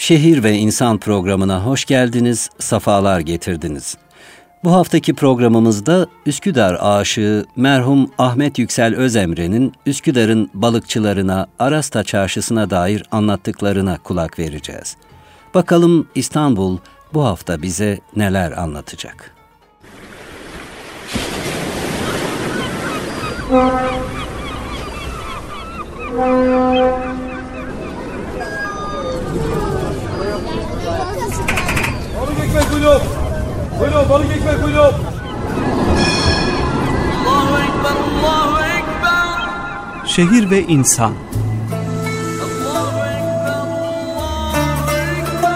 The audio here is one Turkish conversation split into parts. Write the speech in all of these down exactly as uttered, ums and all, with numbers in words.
Şehir ve İnsan programına hoş geldiniz, safalar getirdiniz. Bu haftaki programımızda Üsküdar aşığı merhum Ahmet Yüksel Özemre'nin Üsküdar'ın balıkçılarına, Arasta Çarşısı'na dair anlattıklarına kulak vereceğiz. Bakalım İstanbul bu hafta bize neler anlatacak? Balık ekmek buyurun. Buyurun balık ekmek buyurun. Allahu Ekber, Allahu Ekber. Şehir ve İnsan. Allahu Ekber, Allahu Ekber.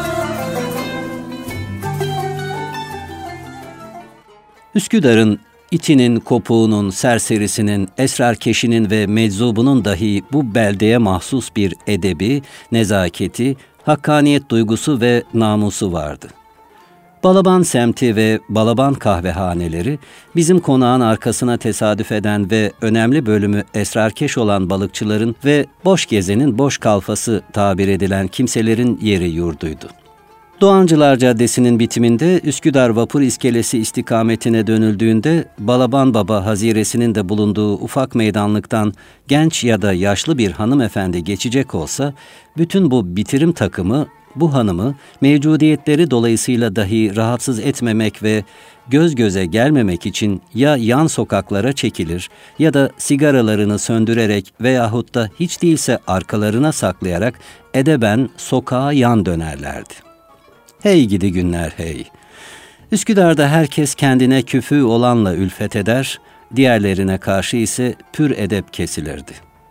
Üsküdar'ın itinin, kopuğunun, serserisinin, esrarkeşinin ve meczubunun dahi bu beldeye mahsus bir edebi, nezaketi, hakkaniyet duygusu ve namusu vardı. Balaban semti ve Balaban kahvehaneleri, bizim konağın arkasına tesadüf eden ve önemli bölümü esrarkeş olan balıkçıların ve boş gezenin boş kalfası tabir edilen kimselerin yeri yurduydu. Doğancılar Caddesi'nin bitiminde Üsküdar Vapur İskelesi istikametine dönüldüğünde Balaban Baba Haziresi'nin de bulunduğu ufak meydanlıktan genç ya da yaşlı bir hanımefendi geçecek olsa, bütün bu bitirim takımı bu hanımı mevcudiyetleri dolayısıyla dahi rahatsız etmemek ve göz göze gelmemek için ya yan sokaklara çekilir ya da sigaralarını söndürerek veyahut da hiç değilse arkalarına saklayarak edeben sokağa yan dönerlerdi. Hey gidi günler hey! Üsküdar'da herkes kendine küfü olanla ülfet eder, diğerlerine karşı ise pür edep kesilirdi.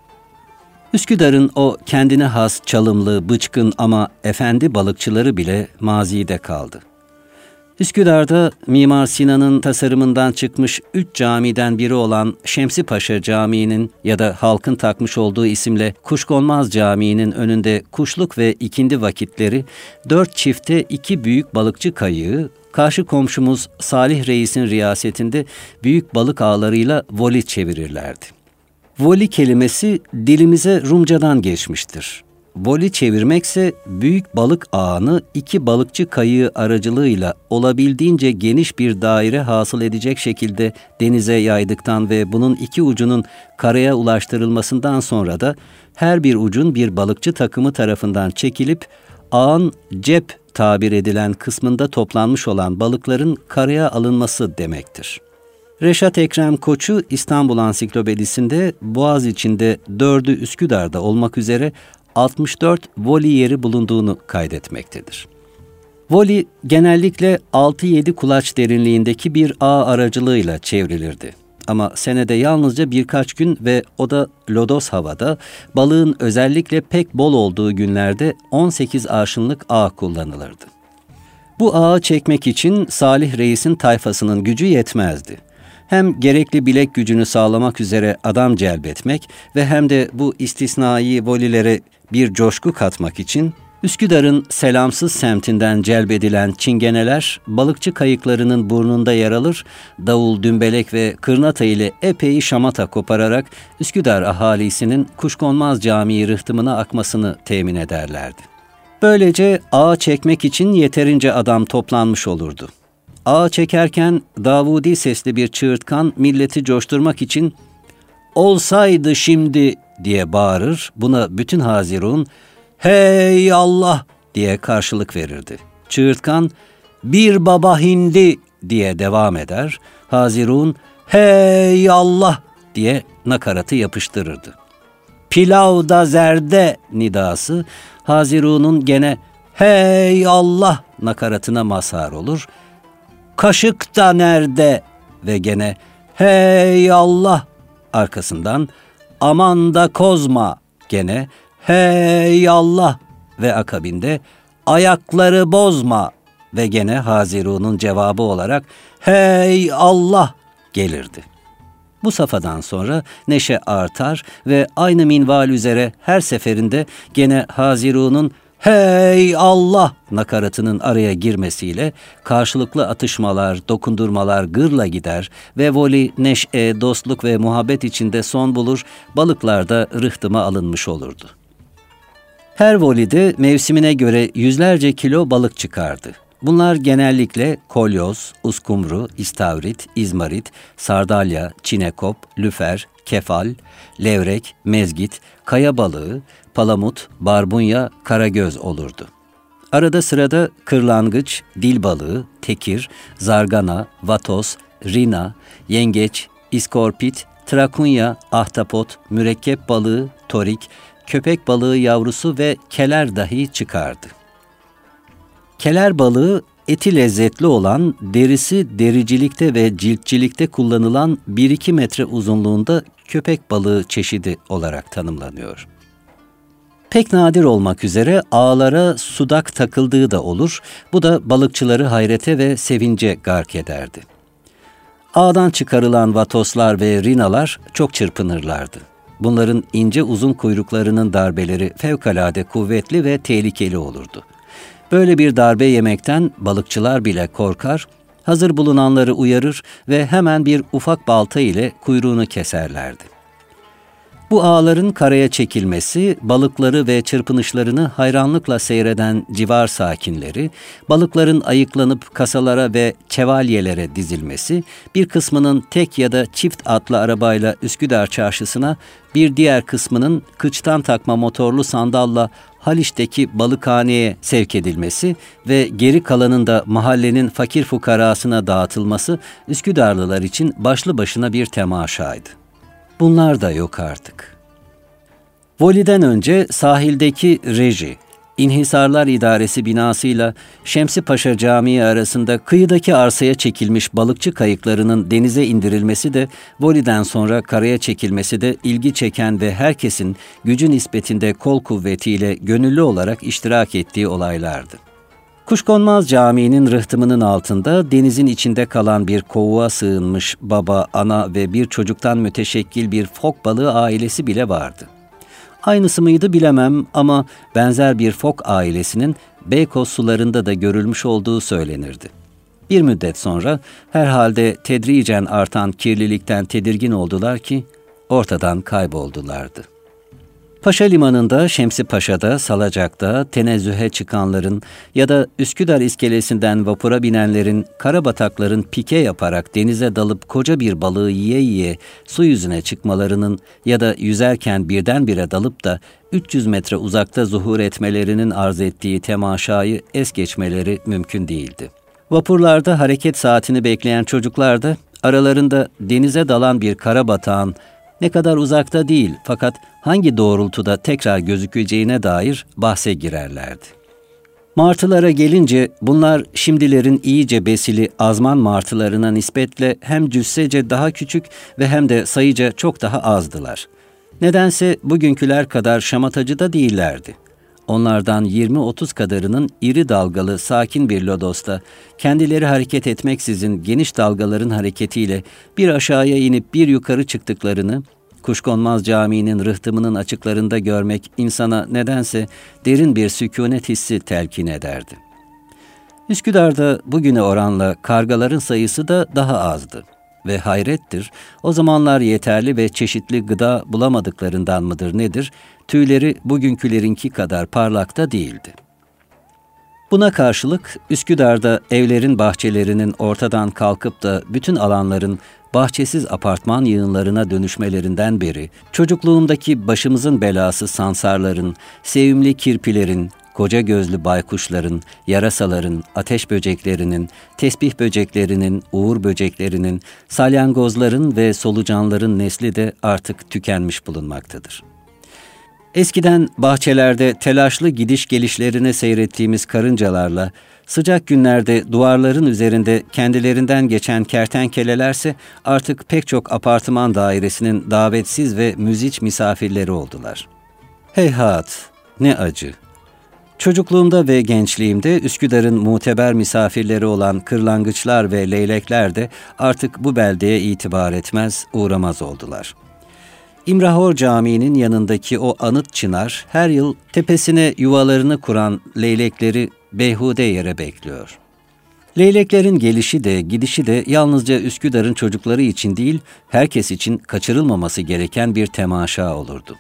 Üsküdar'ın o kendine has çalımlı, bıçkın ama efendi balıkçıları bile mazide kaldı. Üsküdar'da Mimar Sinan'ın tasarımından çıkmış üç camiden biri olan Şemsi Paşa Camii'nin ya da halkın takmış olduğu isimle Kuşkonmaz Camii'nin önünde kuşluk ve ikindi vakitleri dört çifte iki büyük balıkçı kayığı, karşı komşumuz Salih Reis'in riyasetinde büyük balık ağlarıyla voli çevirirlerdi. Voli kelimesi dilimize Rumcadan geçmiştir. Voli çevirmekse büyük balık ağını iki balıkçı kayığı aracılığıyla olabildiğince geniş bir daire hasıl edecek şekilde denize yaydıktan ve bunun iki ucunun karaya ulaştırılmasından sonra da her bir ucun bir balıkçı takımı tarafından çekilip ağın cep tabir edilen kısmında toplanmış olan balıkların karaya alınması demektir. Reşat Ekrem Koçu İstanbul Ansiklopedisinde Boğaz içinde dördü Üsküdar'da olmak üzere altmış dört voli yeri bulunduğunu kaydetmektedir. Voli genellikle altı yedi kulaç derinliğindeki bir ağ aracılığıyla çevrilirdi. Ama senede yalnızca birkaç gün ve o da lodos havada, balığın özellikle pek bol olduğu günlerde on sekiz arşınlık ağ kullanılırdı. Bu ağı çekmek için Salih Reis'in tayfasının gücü yetmezdi. Hem gerekli bilek gücünü sağlamak üzere adam celbetmek ve hem de bu istisnai volilere bir coşku katmak için Üsküdar'ın selamsız semtinden celbedilen çingeneler balıkçı kayıklarının burnunda yer alır, davul, dümbelek ve kırnata ile epey şamata kopararak Üsküdar ahalisinin Kuşkonmaz Camii rıhtımına akmasını temin ederlerdi. Böylece ağa çekmek için yeterince adam toplanmış olurdu. Ağa çekerken Davudi sesli bir çığırtkan milleti coşturmak için "Olsaydı şimdi" diye bağırır, buna bütün Hazirun "Hey Allah" diye karşılık verirdi. Çığırtkan "Bir baba hindi" diye devam eder, Hazirun "Hey Allah" diye nakaratı yapıştırırdı. "Pilav da zerde" nidası Hazirun'un gene "Hey Allah" nakaratına mazhar olur. "Kaşık da nerede" ve gene "Hey Allah" arkasından "Aman da kozma" gene "Hey Allah" ve akabinde "Ayakları bozma" ve gene Hazirun'un cevabı olarak "Hey Allah" gelirdi. Bu safhadan sonra neşe artar ve aynı minval üzere her seferinde gene Hazirun'un "Hey Allah" nakaratının araya girmesiyle karşılıklı atışmalar, dokundurmalar gırla gider ve voli, neşe, dostluk ve muhabbet içinde son bulur, balıklar da rıhtıma alınmış olurdu. Her volide mevsimine göre yüzlerce kilo balık çıkardı. Bunlar genellikle kolyoz, uskumru, istavrit, izmarit, sardalya, çinekop, lüfer, kefal, levrek, mezgit, kaya balığı, palamut, barbunya, karagöz olurdu. Arada sırada kırlangıç, dil balığı, tekir, zargana, vatos, rina, yengeç, iskorpit, trakunya, ahtapot, mürekkep balığı, torik, köpek balığı yavrusu ve keler dahi çıkardı. Keler balığı eti lezzetli olan, derisi dericilikte ve ciltçilikte kullanılan bir iki metre uzunluğunda köpek balığı çeşidi olarak tanımlanıyor. Pek nadir olmak üzere ağlara sudak takıldığı da olur, bu da balıkçıları hayrete ve sevince gark ederdi. Ağdan çıkarılan vatoslar ve rinalar çok çırpınırlardı. Bunların ince uzun kuyruklarının darbeleri fevkalade kuvvetli ve tehlikeli olurdu. Böyle bir darbe yemekten balıkçılar bile korkar, hazır bulunanları uyarır ve hemen bir ufak balta ile kuyruğunu keserlerdi. Bu ağların karaya çekilmesi, balıkları ve çırpınışlarını hayranlıkla seyreden civar sakinleri, balıkların ayıklanıp kasalara ve çevalyelere dizilmesi, bir kısmının tek ya da çift atlı arabayla Üsküdar çarşısına, bir diğer kısmının kıçtan takma motorlu sandalla Haliç'teki balıkhaneye sevk edilmesi ve geri kalanın da mahallenin fakir fukarasına dağıtılması Üsküdarlılar için başlı başına bir temaşaydı. Bunlar da yok artık. Voliden önce sahildeki reji, İnhisarlar İdaresi binasıyla Şemsi Paşa Camii arasında kıyıdaki arsaya çekilmiş balıkçı kayıklarının denize indirilmesi de, voliden sonra karaya çekilmesi de ilgi çeken ve herkesin gücü nispetinde kol kuvvetiyle gönüllü olarak iştirak ettiği olaylardı. Kuşkonmaz Camii'nin rıhtımının altında denizin içinde kalan bir kovuğa sığınmış baba, ana ve bir çocuktan müteşekkil bir fok balığı ailesi bile vardı. Aynısı mıydı bilemem ama benzer bir fok ailesinin Beykoz sularında da görülmüş olduğu söylenirdi. Bir müddet sonra herhalde tedricen artan kirlilikten tedirgin oldular ki ortadan kayboldulardı. Paşa Limanı'nda, Şemsi Paşa'da, Salacak'ta tenezzühe çıkanların ya da Üsküdar iskelesinden vapura binenlerin, karabatakların pike yaparak denize dalıp koca bir balığı yiye yiye su yüzüne çıkmalarının ya da yüzerken birdenbire dalıp da üç yüz metre uzakta zuhur etmelerinin arz ettiği temaşayı es geçmeleri mümkün değildi. Vapurlarda hareket saatini bekleyen çocuklar da aralarında denize dalan bir karabatağın ne kadar uzakta değil fakat hangi doğrultuda tekrar gözükeceğine dair bahse girerlerdi. Martılara gelince bunlar şimdilerin iyice besili azman martılarına nispetle hem cüssece daha küçük ve hem de sayıca çok daha azdılar. Nedense bugünküler kadar şamatacı da değillerdi. Onlardan yirmi otuz kadarının iri dalgalı sakin bir lodosta kendileri hareket etmeksizin geniş dalgaların hareketiyle bir aşağıya inip bir yukarı çıktıklarını Kuşkonmaz Camii'nin rıhtımının açıklarında görmek insana nedense derin bir sükûnet hissi telkin ederdi. Üsküdar'da bugüne oranla kargaların sayısı da daha azdı. Ve hayrettir, o zamanlar yeterli ve çeşitli gıda bulamadıklarından mıdır nedir, tüyleri bugünkülerinki kadar parlak da değildi. Buna karşılık Üsküdar'da evlerin bahçelerinin ortadan kalkıp da bütün alanların bahçesiz apartman yığınlarına dönüşmelerinden beri, çocukluğumdaki başımızın belası sansarların, sevimli kirpilerin, koca gözlü baykuşların, yarasaların, ateş böceklerinin, tesbih böceklerinin, uğur böceklerinin, salyangozların ve solucanların nesli de artık tükenmiş bulunmaktadır. Eskiden bahçelerde telaşlı gidiş gelişlerini seyrettiğimiz karıncalarla, sıcak günlerde duvarların üzerinde kendilerinden geçen kertenkelelerse artık pek çok apartman dairesinin davetsiz ve müziç misafirleri oldular. Heyhat, ne acı! Çocukluğumda ve gençliğimde Üsküdar'ın muteber misafirleri olan kırlangıçlar ve leylekler de artık bu beldeye itibar etmez, uğramaz oldular. İmrahor Camii'nin yanındaki o anıt çınar her yıl tepesine yuvalarını kuran leylekleri beyhude yere bekliyor. Leyleklerin gelişi de gidişi de yalnızca Üsküdar'ın çocukları için değil, herkes için kaçırılmaması gereken bir temaşa olurdu.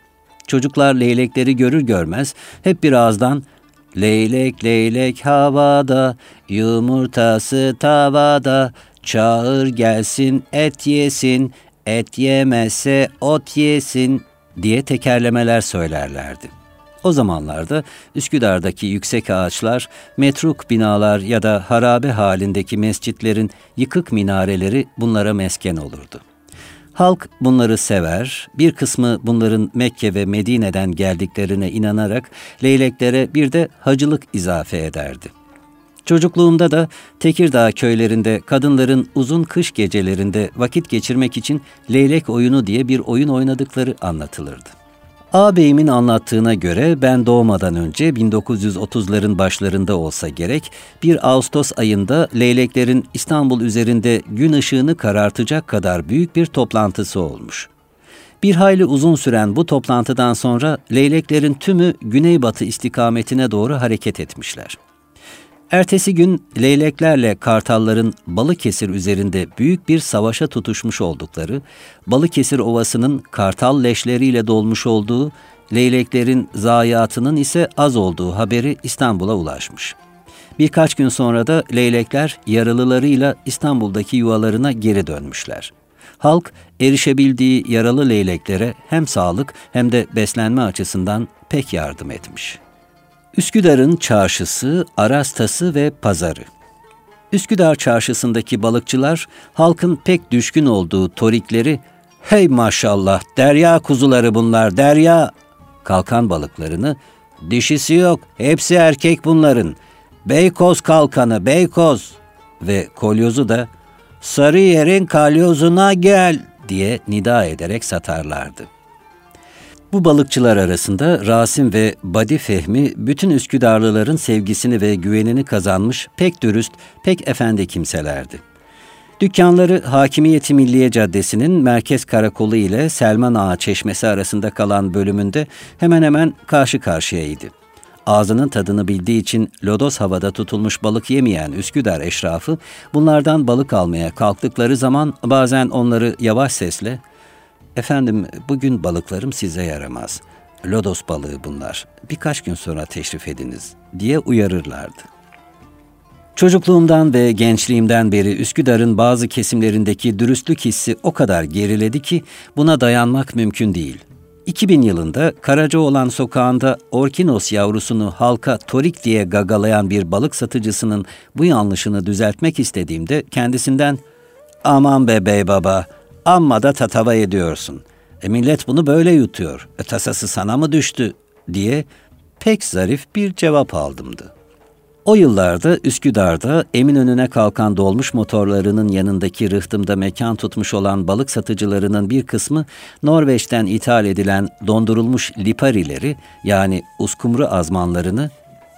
Çocuklar leylekleri görür görmez hep bir ağızdan "Leylek leylek havada, yumurtası tavada, çağır gelsin et yesin, et yemezse ot yesin" diye tekerlemeler söylerlerdi. O zamanlarda Üsküdar'daki yüksek ağaçlar, metruk binalar ya da harabe halindeki mescitlerin yıkık minareleri bunlara mesken olurdu. Halk bunları sever, bir kısmı bunların Mekke ve Medine'den geldiklerine inanarak leyleklere bir de hacılık izafe ederdi. Çocukluğumda da Tekirdağ köylerinde kadınların uzun kış gecelerinde vakit geçirmek için leylek oyunu diye bir oyun oynadıkları anlatılırdı. Ağabeyimin anlattığına göre ben doğmadan önce bin dokuz yüz otuzların başlarında olsa gerek bir Ağustos ayında leyleklerin İstanbul üzerinde gün ışığını karartacak kadar büyük bir toplantısı olmuş. Bir hayli uzun süren bu toplantıdan sonra leyleklerin tümü güneybatı istikametine doğru hareket etmişler. Ertesi gün leyleklerle kartalların Balıkesir üzerinde büyük bir savaşa tutuşmuş oldukları, Balıkesir Ovası'nın kartal leşleriyle dolmuş olduğu, leyleklerin zayiatının ise az olduğu haberi İstanbul'a ulaşmış. Birkaç gün sonra da leylekler yaralılarıyla İstanbul'daki yuvalarına geri dönmüşler. Halk erişebildiği yaralı leyleklere hem sağlık hem de beslenme açısından pek yardım etmiş. Üsküdar'ın çarşısı, arastası ve pazarı. Üsküdar çarşısındaki balıkçılar halkın pek düşkün olduğu torikleri "Hey maşallah, derya kuzuları bunlar, derya!" kalkan balıklarını "Dişisi yok, hepsi erkek bunların, Beykoz kalkanı, Beykoz!" ve kolyozu da "Sarıyer'in kalyozuna gel!" diye nida ederek satarlardı. Bu balıkçılar arasında Rasim ve Badi Fehmi bütün Üsküdarlıların sevgisini ve güvenini kazanmış pek dürüst, pek efendi kimselerdi. Dükkanları Hakimiyeti Milliye Caddesi'nin Merkez Karakolu ile Selman Ağa Çeşmesi arasında kalan bölümünde hemen hemen karşı karşıyaydı. Ağzının tadını bildiği için lodos havada tutulmuş balık yemeyen Üsküdar eşrafı bunlardan balık almaya kalktıkları zaman bazen onları yavaş sesle "Efendim, bugün balıklarım size yaramaz. Lodos balığı bunlar. Birkaç gün sonra teşrif ediniz" diye uyarırlardı. Çocukluğumdan ve gençliğimden beri Üsküdar'ın bazı kesimlerindeki dürüstlük hissi o kadar geriledi ki buna dayanmak mümkün değil. iki bin yılında Karacaoğlan sokağında orkinos yavrusunu halka torik diye gagalayan bir balık satıcısının bu yanlışını düzeltmek istediğimde kendisinden "Aman be bey baba, amma da tatava ediyorsun. E millet bunu böyle yutuyor. E tasası sana mı düştü?" diye pek zarif bir cevap aldımdı. O yıllarda Üsküdar'da Eminönü'ne kalkan dolmuş motorlarının yanındaki rıhtımda mekan tutmuş olan balık satıcılarının bir kısmı Norveç'ten ithal edilen dondurulmuş liparileri yani uskumru azmanlarını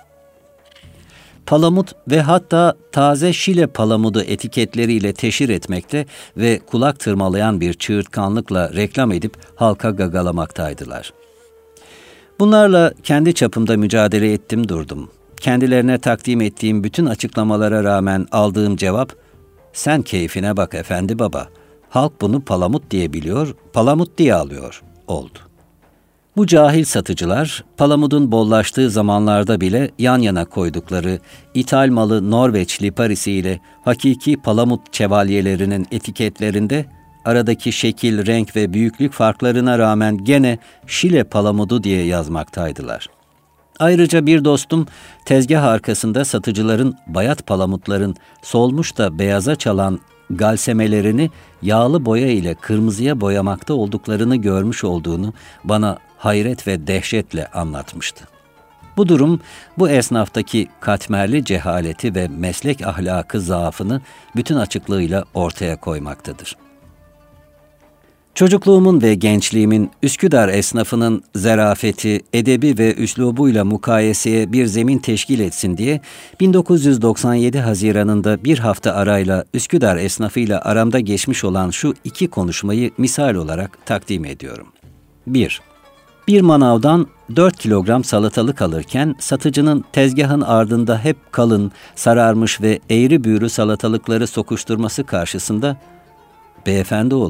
palamut ve hatta taze Şile palamudu etiketleriyle teşhir etmekte ve kulak tırmalayan bir çığırtkanlıkla reklam edip halka gagalamaktaydılar. Bunlarla kendi çapımda mücadele ettim durdum. Kendilerine takdim ettiğim bütün açıklamalara rağmen aldığım cevap, "Sen keyfine bak efendi baba, halk bunu palamut diye biliyor, palamut diye alıyor" oldu. Bu cahil satıcılar, palamudun bollaştığı zamanlarda bile yan yana koydukları ithal malı Norveç liparisi ile hakiki palamut çevalyelerinin etiketlerinde aradaki şekil, renk ve büyüklük farklarına rağmen gene Şile palamudu diye yazmaktaydılar. Ayrıca bir dostum tezgah arkasında satıcıların bayat palamutların solmuş da beyaza çalan galsemelerini yağlı boya ile kırmızıya boyamakta olduklarını görmüş olduğunu bana hayret ve dehşetle anlatmıştı. Bu durum bu esnaftaki katmerli cehaleti ve meslek ahlakı zaafını bütün açıklığıyla ortaya koymaktadır. Çocukluğumun ve gençliğimin Üsküdar esnafının zarafeti, edebi ve üslubuyla mukayeseye bir zemin teşkil etsin diye bin dokuz yüz doksan yedi Haziran'ında bir hafta arayla Üsküdar esnafıyla aramda geçmiş olan şu iki konuşmayı misal olarak takdim ediyorum. bir. Bir manavdan dört kilogram salatalık alırken satıcının tezgahın ardında hep kalın, sararmış ve eğri büğrü salatalıkları sokuşturması karşısında "Beyefendi oğlum,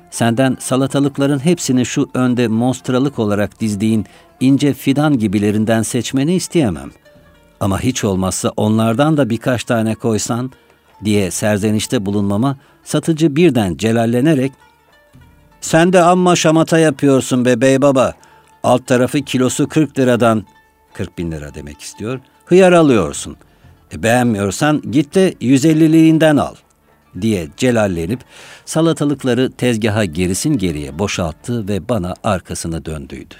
Senden salatalıkların hepsini şu önde monstralık olarak dizdiğin ince fidan gibilerinden seçmeni isteyemem. Ama hiç olmazsa onlardan da birkaç tane koysan diye serzenişte bulunmama satıcı birden celallenerek ''Sen de amma şamata yapıyorsun be bey baba. Alt tarafı kilosu kırk liradan, kırk bin lira demek istiyor, hıyar alıyorsun. E beğenmiyorsan git de yüz elliliğinden al.'' diye celallenip salatalıkları tezgaha gerisin geriye boşalttı ve bana arkasını döndüydü.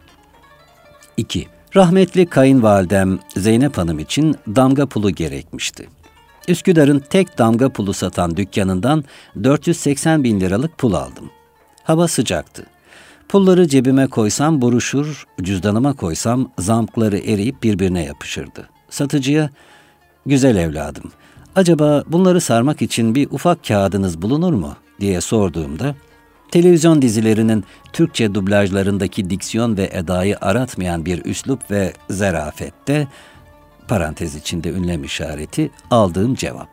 iki. Rahmetli kayınvalidem Zeynep Hanım için damga pulu gerekmişti. Üsküdar'ın tek damga pulu satan dükkanından dört yüz seksen bin liralık pul aldım. Hava sıcaktı. Pulları cebime koysam buruşur, cüzdanıma koysam zamkları eriyip birbirine yapışırdı. Satıcıya, ''Güzel evladım, acaba bunları sarmak için bir ufak kağıdınız bulunur mu?'' diye sorduğumda, televizyon dizilerinin Türkçe dublajlarındaki diksiyon ve edayı aratmayan bir üslup ve zerafette, parantez içinde ünlem işareti, aldığım cevap.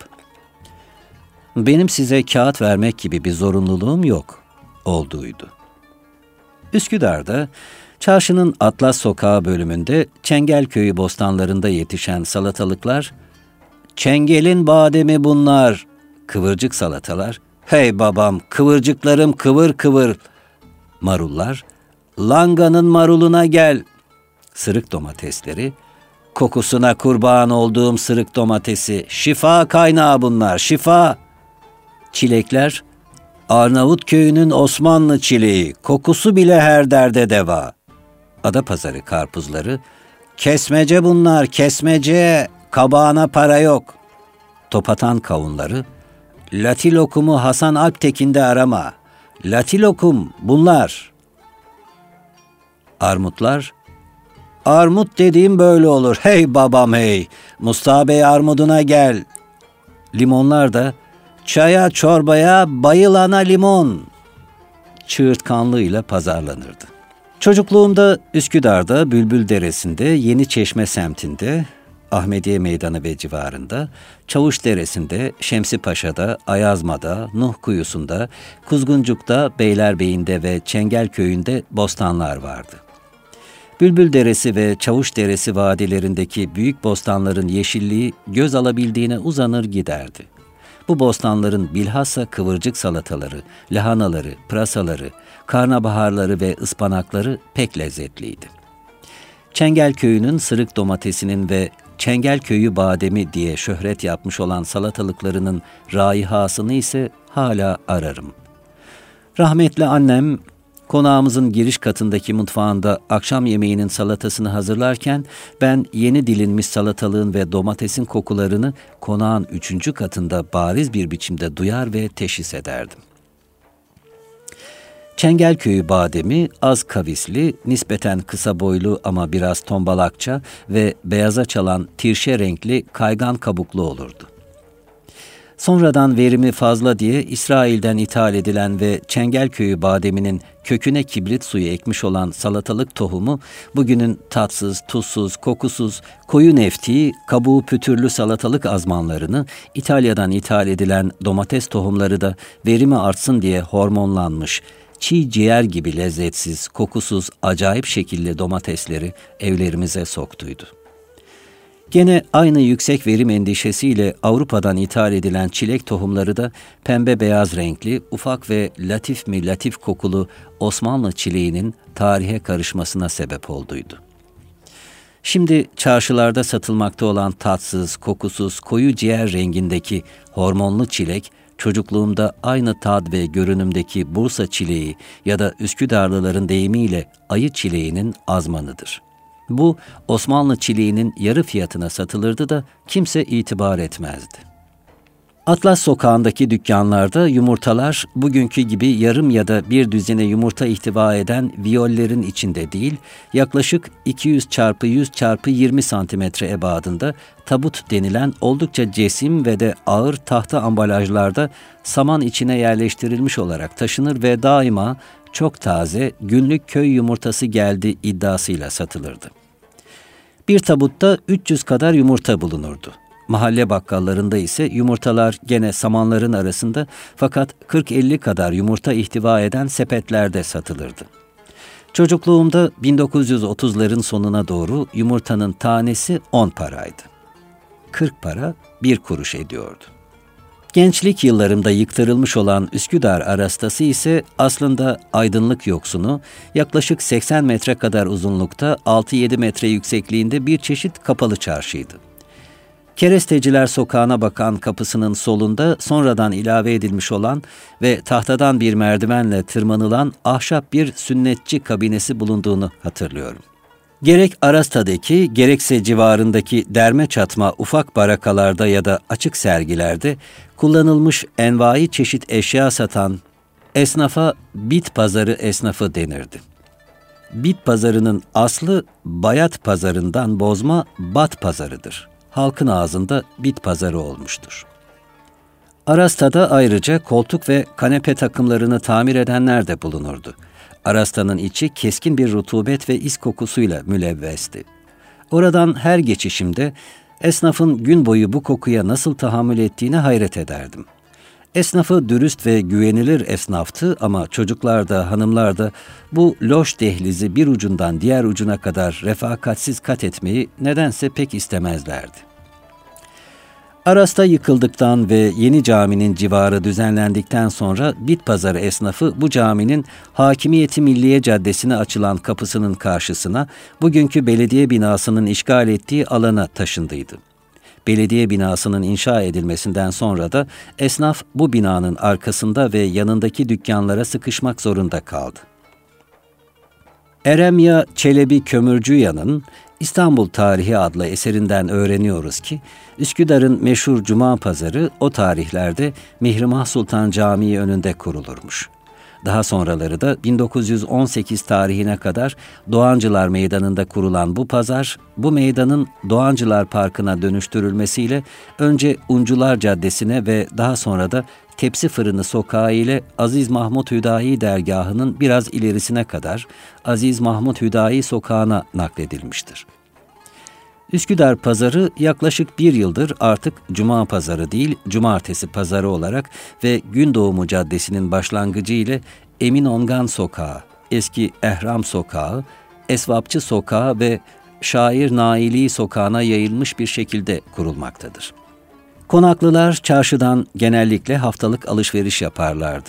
''Benim size kağıt vermek gibi bir zorunluluğum yok.'' olduğuydu. Üsküdar'da, çarşının Atlas Sokağı bölümünde Çengelköy'ü bostanlarında yetişen salatalıklar, ''Çengel'in bademi bunlar, kıvırcık salatalar, hey babam kıvırcıklarım kıvır kıvır, marullar, langanın maruluna gel, sırık domatesleri, kokusuna kurban olduğum sırık domatesi, şifa kaynağı bunlar, şifa, çilekler, Arnavutköy'ünün Osmanlı çileği, kokusu bile her derde deva, Adapazarı karpuzları, kesmece bunlar, kesmece, kabağına para yok, Topatan kavunları, Latilokum'u Hasan Alptekin'de arama, Latilokum bunlar, armutlar, armut dediğim böyle olur, hey babam hey, Mustafa Bey armuduna gel, limonlar da, çaya çorbaya bayılana limon, çığırtkanlığıyla pazarlanırdı. Çocukluğumda Üsküdar'da Bülbül Deresi'nde, Yeniçeşme semtinde, Ahmediye Meydanı ve civarında, Çavuş Deresi'nde, Şemsipaşa'da, Ayazma'da, Nuh Kuyusu'nda, Kuzguncuk'ta, Beylerbeyi'nde ve Çengelköy'ünde bostanlar vardı. Bülbül Deresi ve Çavuş Deresi vadilerindeki büyük bostanların yeşilliği göz alabildiğine uzanır giderdi. Bu bostanların bilhassa kıvırcık salataları, lahanaları, pırasaları, karnabaharları ve ıspanakları pek lezzetliydi. Çengelköy'ünün sırık domatesinin ve Çengelköy'ü bademi diye şöhret yapmış olan salatalıklarının raihasını ise hala ararım. Rahmetli annem, konağımızın giriş katındaki mutfağında akşam yemeğinin salatasını hazırlarken ben yeni dilinmiş salatalığın ve domatesin kokularını konağın üçüncü katında bariz bir biçimde duyar ve teşhis ederdim. Çengelköy'ü bademi az kavisli, nispeten kısa boylu ama biraz tombalakça ve beyaza çalan tirşe renkli kaygan kabuklu olurdu. Sonradan verimi fazla diye İsrail'den ithal edilen ve Çengelköy'ü bademinin köküne kibrit suyu ekmiş olan salatalık tohumu, bugünün tatsız, tuzsuz, kokusuz, koyu nefti, kabuğu pütürlü salatalık azmanlarını, İtalya'dan ithal edilen domates tohumları da verimi artsın diye hormonlanmış, çiğ ciğer gibi lezzetsiz, kokusuz, acayip şekilli domatesleri evlerimize soktuydu. Gene aynı yüksek verim endişesiyle Avrupa'dan ithal edilen çilek tohumları da pembe beyaz renkli, ufak ve latif mi latif kokulu Osmanlı çileğinin tarihe karışmasına sebep olduydu. Şimdi çarşılarda satılmakta olan tatsız, kokusuz, koyu ciğer rengindeki hormonlu çilek, çocukluğumda aynı tad ve görünümdeki Bursa çileği ya da Üsküdarlıların deyimiyle ayı çileğinin azmanıdır. Bu Osmanlı çileğinin yarı fiyatına satılırdı da kimse itibar etmezdi. Atlas Sokağı'ndaki dükkanlarda yumurtalar bugünkü gibi yarım ya da bir düzine yumurta ihtiva eden viyollerin içinde değil, yaklaşık iki yüz çarpı yüz çarpı yirmi santimetre ebadında tabut denilen oldukça cesim ve de ağır tahta ambalajlarda saman içine yerleştirilmiş olarak taşınır ve daima çok taze günlük köy yumurtası geldi iddiasıyla satılırdı. Bir tabutta üç yüz kadar yumurta bulunurdu. Mahalle bakkallarında ise yumurtalar gene samanların arasında fakat kırk elli kadar yumurta ihtiva eden sepetlerde satılırdı. Çocukluğumda bin dokuz yüz otuzların sonuna doğru yumurtanın tanesi on paraydı. kırk para bir kuruş ediyordu. Gençlik yıllarımda yıktırılmış olan Üsküdar Arastası ise aslında aydınlık yoksunu, yaklaşık seksen metre kadar uzunlukta, altı yedi metre yüksekliğinde bir çeşit kapalı çarşıydı. Keresteciler Sokağı'na bakan kapısının solunda sonradan ilave edilmiş olan ve tahtadan bir merdivenle tırmanılan ahşap bir sünnetçi kabinesi bulunduğunu hatırlıyorum. Gerek Arasta'daki gerekse civarındaki derme çatma ufak barakalarda ya da açık sergilerde kullanılmış envai çeşit eşya satan esnafa bit pazarı esnafı denirdi. Bit pazarının aslı bayat pazarından bozma bat pazarıdır. Halkın ağzında bit pazarı olmuştur. Arasta'da ayrıca koltuk ve kanepe takımlarını tamir edenler de bulunurdu. Arasta'nın içi keskin bir rutubet ve is kokusuyla mülevvesti. Oradan her geçişimde esnafın gün boyu bu kokuya nasıl tahammül ettiğine hayret ederdim. Esnafı dürüst ve güvenilir esnaftı ama çocuklar da hanımlar da bu loş dehlizi bir ucundan diğer ucuna kadar refakatsiz kat etmeyi nedense pek istemezlerdi. Arasta yıkıldıktan ve yeni caminin civarı düzenlendikten sonra bit pazarı esnafı bu caminin Hakimiyeti Milliye Caddesi'ne açılan kapısının karşısına bugünkü belediye binasının işgal ettiği alana taşındıydı. Belediye binasının inşa edilmesinden sonra da esnaf bu binanın arkasında ve yanındaki dükkanlara sıkışmak zorunda kaldı. Eremya Çelebi Kömürcüyan'ın İstanbul Tarihi adlı eserinden öğreniyoruz ki, Üsküdar'ın meşhur Cuma Pazarı o tarihlerde Mihrimah Sultan Camii önünde kurulurmuş. Daha sonraları da bin dokuz yüz on sekiz tarihine kadar Doğancılar Meydanı'nda kurulan bu pazar, bu meydanın Doğancılar Parkı'na dönüştürülmesiyle önce Uncular Caddesi'ne ve daha sonra da Tepsi Fırını Sokağı ile Aziz Mahmut Hüdayi Dergahı'nın biraz ilerisine kadar Aziz Mahmut Hüdayi Sokağı'na nakledilmiştir. Üsküdar Pazarı yaklaşık bir yıldır artık Cuma Pazarı değil, Cumartesi Pazarı olarak ve Gündoğumu Caddesi'nin başlangıcı ile Emin Ongan Sokağı, eski Ehram Sokağı, Esvapçı Sokağı ve Şair Naili Sokağı'na yayılmış bir şekilde kurulmaktadır. Konaklılar çarşıdan genellikle haftalık alışveriş yaparlardı.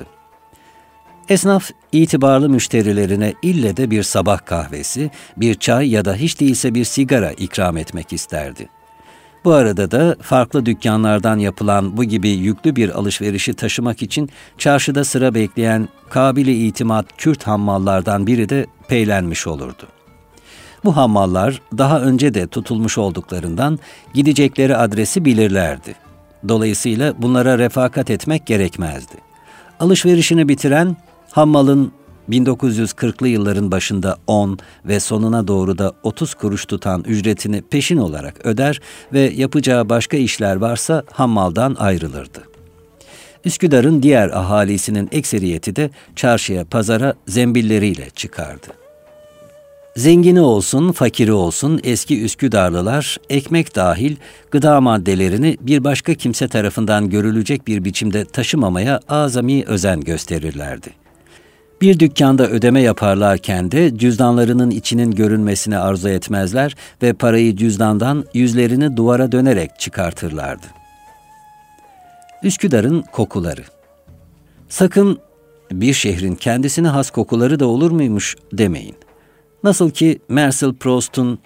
Esnaf itibarlı müşterilerine ille de bir sabah kahvesi, bir çay ya da hiç değilse bir sigara ikram etmek isterdi. Bu arada da farklı dükkanlardan yapılan bu gibi yüklü bir alışverişi taşımak için çarşıda sıra bekleyen kabili itimat Kürt hammallardan biri de peylenmiş olurdu. Bu hammallar daha önce de tutulmuş olduklarından gidecekleri adresi bilirlerdi. Dolayısıyla bunlara refakat etmek gerekmezdi. Alışverişini bitiren hammalın bin dokuz yüz kırklı yılların başında on ve sonuna doğru da otuz kuruş tutan ücretini peşin olarak öder ve yapacağı başka işler varsa hammaldan ayrılırdı. Üsküdar'ın diğer ahalisinin ekseriyeti de çarşıya, pazara zembilleriyle çıkardı. Zengini olsun, fakiri olsun eski Üsküdarlılar ekmek dahil gıda maddelerini bir başka kimse tarafından görülecek bir biçimde taşımamaya azami özen gösterirlerdi. Bir dükkanda ödeme yaparlarken de cüzdanlarının içinin görünmesini arzu etmezler ve parayı cüzdandan yüzlerini duvara dönerek çıkartırlardı. Üsküdar'ın kokuları. Sakın bir şehrin kendisine has kokuları da olur muymuş demeyin. Nasıl ki Marcel Proust'un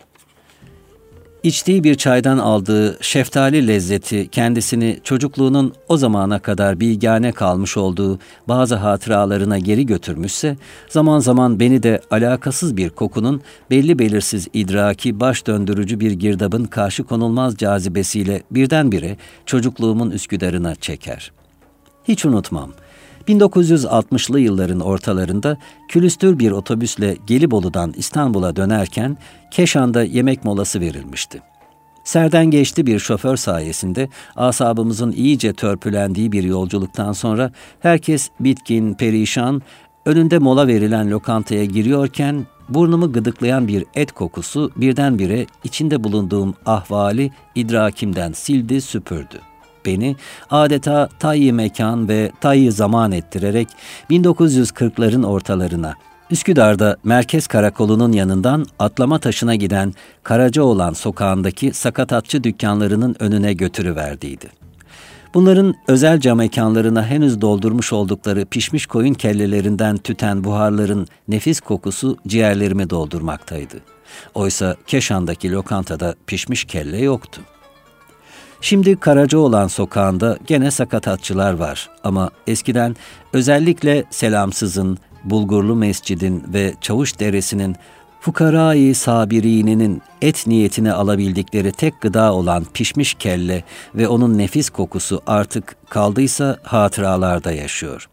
içtiği bir çaydan aldığı şeftali lezzeti kendisini çocukluğunun o zamana kadar bigane kalmış olduğu bazı hatıralarına geri götürmüşse, zaman zaman beni de alakasız bir kokunun belli belirsiz idraki baş döndürücü bir girdabın karşı konulmaz cazibesiyle birdenbire çocukluğumun Üsküdar'ına çeker. Hiç unutmam. bin dokuz yüz altmışlı yılların ortalarında külüstür bir otobüsle Gelibolu'dan İstanbul'a dönerken Keşan'da yemek molası verilmişti. Serden geçti bir şoför sayesinde asabımızın iyice törpülendiği bir yolculuktan sonra herkes bitkin, perişan, önünde mola verilen lokantaya giriyorken burnumu gıdıklayan bir et kokusu birdenbire içinde bulunduğum ahvali idrakimden sildi süpürdü. Beni adeta tayyi mekan ve tayyi zaman ettirerek bin dokuz yüz kırkların ortalarına, Üsküdar'da Merkez Karakolu'nun yanından Atlama Taşı'na giden Karacaoğlan sokağındaki sakatatçı dükkanlarının önüne götürüverdiydi. Bunların özel cam mekanlarına henüz doldurmuş oldukları pişmiş koyun kellelerinden tüten buharların nefis kokusu ciğerlerimi doldurmaktaydı. Oysa Keşan'daki lokantada pişmiş kelle yoktu. Şimdi Karacaoğlan sokağında gene sakatatçılar var ama eskiden özellikle Selamsız'ın, Bulgurlu Mescid'in ve Çavuşdere'sinin Fukarai Sabiri'nin et niyetine alabildikleri tek gıda olan pişmiş kelle ve onun nefis kokusu artık kaldıysa hatıralarda yaşıyor.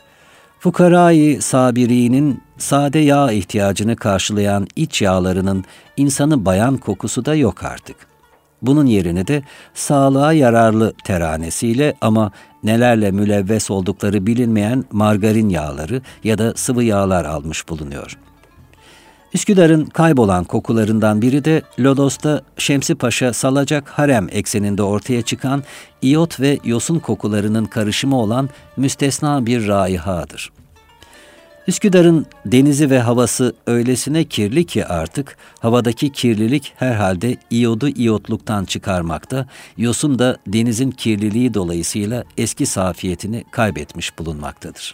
Fukarai Sabiri'nin sade yağ ihtiyacını karşılayan iç yağlarının insanı bayan kokusu da yok artık. Bunun yerini de sağlığa yararlı teranesiyle ama nelerle mülevves oldukları bilinmeyen margarin yağları ya da sıvı yağlar almış bulunuyor. Üsküdar'ın kaybolan kokularından biri de Lodos'ta Şemsi Paşa Salacak Harem ekseninde ortaya çıkan iyot ve yosun kokularının karışımı olan müstesna bir raihadır. Üsküdar'ın denizi ve havası öylesine kirli ki artık havadaki kirlilik herhalde iyodu iyotluktan çıkarmakta, yosun da denizin kirliliği dolayısıyla eski safiyetini kaybetmiş bulunmaktadır.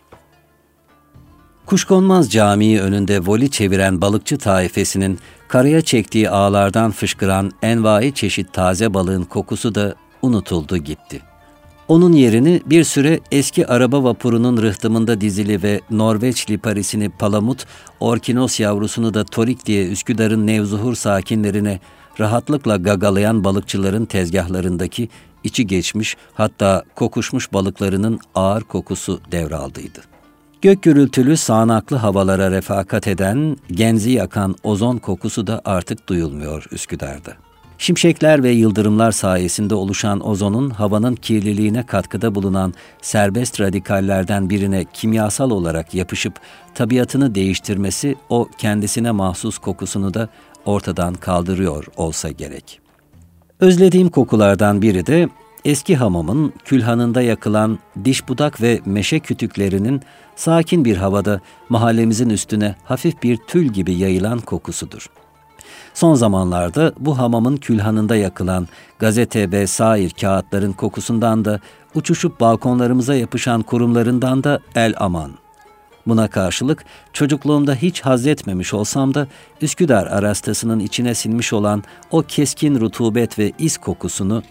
Kuşkonmaz Camii önünde voli çeviren balıkçı taifesinin karaya çektiği ağlardan fışkıran envai çeşit taze balığın kokusu da unutuldu gitti. Onun yerini bir süre eski araba vapurunun rıhtımında dizili ve Norveç liparisini palamut, orkinos yavrusunu da torik diye Üsküdar'ın nevzuhur sakinlerine rahatlıkla gagalayan balıkçıların tezgahlarındaki içi geçmiş hatta kokuşmuş balıklarının ağır kokusu devraldıydı. Gök gürültülü sağanaklı havalara refakat eden, genzi yakan ozon kokusu da artık duyulmuyor Üsküdar'da. Şimşekler ve yıldırımlar sayesinde oluşan ozonun havanın kirliliğine katkıda bulunan serbest radikallerden birine kimyasal olarak yapışıp tabiatını değiştirmesi o kendisine mahsus kokusunu da ortadan kaldırıyor olsa gerek. Özlediğim kokulardan biri de eski hamamın külhanında yakılan diş budak ve meşe kütüklerinin sakin bir havada mahallemizin üstüne hafif bir tül gibi yayılan kokusudur. Son zamanlarda bu hamamın külhanında yakılan gazete ve sair kağıtların kokusundan da uçuşup balkonlarımıza yapışan kurumlarından da el aman. Buna karşılık çocukluğumda hiç haz etmemiş olsam da Üsküdar arastasının içine sinmiş olan o keskin rutubet ve is kokusunu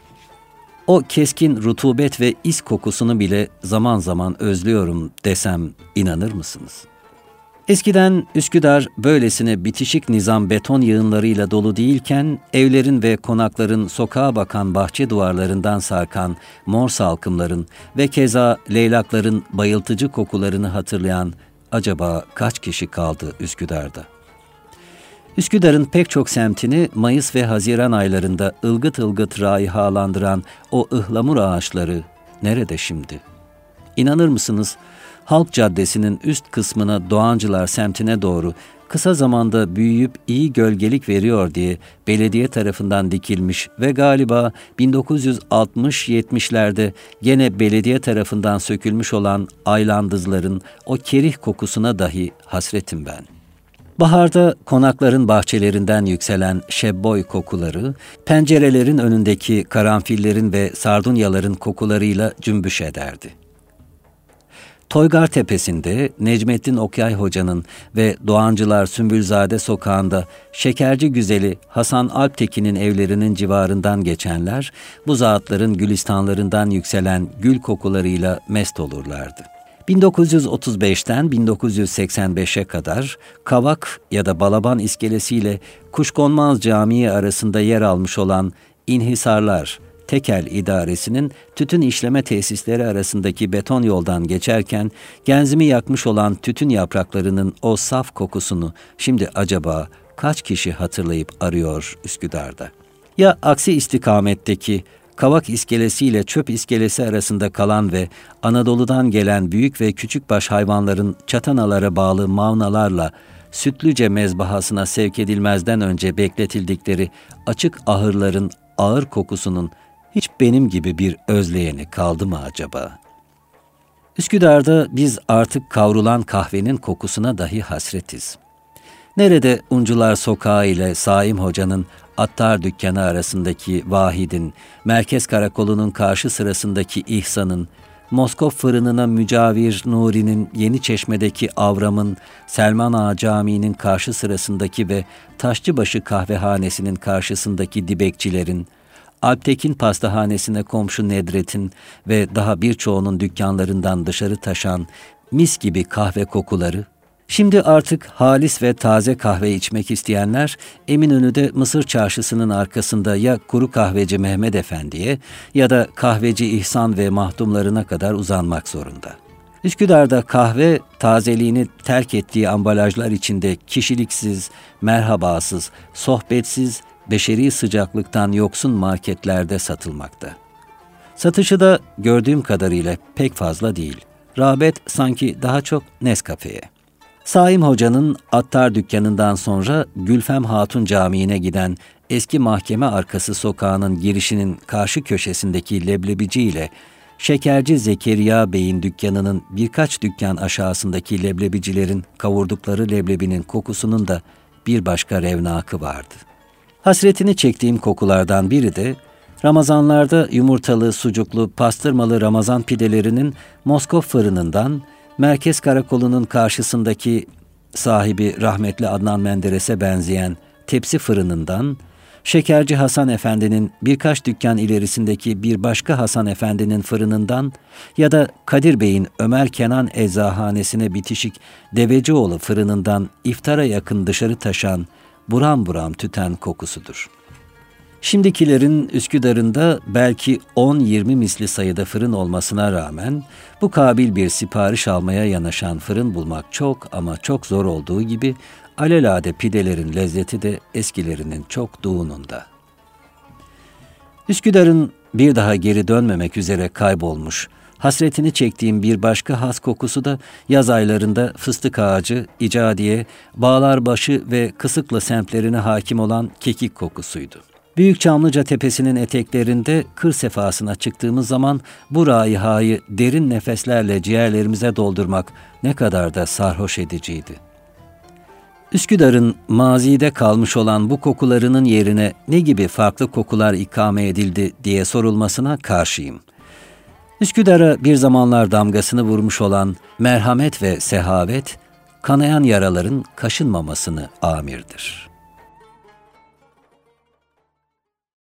O keskin rutubet ve is kokusunu bile zaman zaman özlüyorum desem inanır mısınız? Eskiden Üsküdar böylesine bitişik nizam beton yığınlarıyla dolu değilken evlerin ve konakların sokağa bakan bahçe duvarlarından sarkan mor salkımların ve keza leylakların bayıltıcı kokularını hatırlayan acaba kaç kişi kaldı Üsküdar'da? Üsküdar'ın pek çok semtini Mayıs ve Haziran aylarında ılgıt ılgıt raihalandıran o ıhlamur ağaçları nerede şimdi? İnanır mısınız? Halk Caddesi'nin üst kısmına Doğancılar semtine doğru kısa zamanda büyüyüp iyi gölgelik veriyor diye belediye tarafından dikilmiş ve galiba bin dokuz yüz altmış yetmişlerde gene belediye tarafından sökülmüş olan aylandızların o kerih kokusuna dahi hasretim ben. Baharda konakların bahçelerinden yükselen şebboy kokuları, pencerelerin önündeki karanfillerin ve sardunyaların kokularıyla cümbüş ederdi. Toygar Tepesi'nde Necmettin Okyay Hoca'nın ve Doğancılar Sümbülzade Sokağı'nda şekerci güzeli Hasan Alptekin'in evlerinin civarından geçenler, bu zatların gülistanlarından yükselen gül kokularıyla mest olurlardı. bin dokuz yüz otuz beşten bin dokuz yüz seksen beşe kadar Kavak ya da Balaban iskelesiyle Kuşkonmaz Camii arasında yer almış olan İnhisarlar Tekel İdaresi'nin tütün işleme tesisleri arasındaki beton yoldan geçerken genzimi yakmış olan tütün yapraklarının o saf kokusunu şimdi acaba kaç kişi hatırlayıp arıyor Üsküdar'da? Ya aksi istikametteki Kavak iskelesi ile Çöp iskelesi arasında kalan ve Anadolu'dan gelen büyük ve küçükbaş hayvanların çatanalara bağlı mavnalarla Sütlüce mezbahasına sevk edilmezden önce bekletildikleri açık ahırların ağır kokusunun hiç benim gibi bir özleyeni kaldı mı acaba? Üsküdar'da biz artık kavrulan kahvenin kokusuna dahi hasretiz. Nerede Uncular Sokağı ile Saim Hoca'nın attar dükkanı arasındaki Vahid'in, Merkez Karakolu'nun karşı sırasındaki İhsan'ın, Moskov fırınına mücavir Nuri'nin, Yeniçeşme'deki Avram'ın, Selman Ağa Camii'nin karşı sırasındaki ve Taşçıbaşı kahvehanesinin karşısındaki dibekçilerin, Alptekin pastahanesine komşu Nedret'in ve daha birçoğunun dükkanlarından dışarı taşan mis gibi kahve kokuları, şimdi artık halis ve taze kahve içmek isteyenler Eminönü'de Mısır Çarşısı'nın arkasında ya Kuru Kahveci Mehmet Efendi'ye ya da Kahveci İhsan ve mahdumlarına kadar uzanmak zorunda. Üsküdar'da kahve tazeliğini terk ettiği ambalajlar içinde kişiliksiz, merhabasız, sohbetsiz, beşeri sıcaklıktan yoksun marketlerde satılmakta. Satışı da gördüğüm kadarıyla pek fazla değil. Rağbet sanki daha çok Nescafe'ye. Saim Hoca'nın attar dükkanından sonra Gülfem Hatun Camii'ne giden eski mahkeme arkası sokağının girişinin karşı köşesindeki leblebici ile Şekerci Zekeriya Bey'in dükkanının birkaç dükkan aşağısındaki leblebicilerin kavurdukları leblebinin kokusunun da bir başka revnakı vardı. Hasretini çektiğim kokulardan biri de Ramazanlarda yumurtalı, sucuklu, pastırmalı Ramazan pidelerinin Moskov fırınından, Merkez Karakolu'nun karşısındaki sahibi rahmetli Adnan Menderes'e benzeyen tepsi fırınından, Şekerci Hasan Efendi'nin birkaç dükkan ilerisindeki bir başka Hasan Efendi'nin fırınından ya da Kadir Bey'in Ömer Kenan Eczahanesi'ne bitişik Devecioğlu fırınından iftara yakın dışarı taşan, buram buram tüten kokusudur. Şimdikilerin Üsküdar'ında belki on yirmi misli sayıda fırın olmasına rağmen bu kabil bir sipariş almaya yanaşan fırın bulmak çok ama çok zor olduğu gibi alelade pidelerin lezzeti de eskilerinin çok duğununda. Üsküdar'ın bir daha geri dönmemek üzere kaybolmuş, hasretini çektiğim bir başka has kokusu da yaz aylarında Fıstık Ağacı, İcadiye, Bağlarbaşı ve Kısıklı semtlerine hakim olan kekik kokusuydu. Büyük Çamlıca Tepesi'nin eteklerinde kır sefasına çıktığımız zaman bu raihayı derin nefeslerle ciğerlerimize doldurmak ne kadar da sarhoş ediciydi. Üsküdar'ın mazide kalmış olan bu kokularının yerine ne gibi farklı kokular ikame edildi diye sorulmasına karşıyım. Üsküdar'a bir zamanlar damgasını vurmuş olan merhamet ve sehavet, kanayan yaraların kaşınmamasını amirdir.